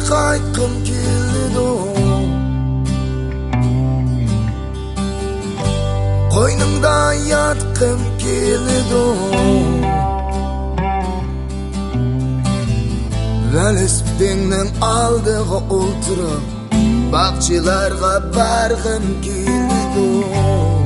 qaytqim keldi qo'yningda yotqim keldi velosipedingning oldiga o'tirib bog'chalarga borg'im keldi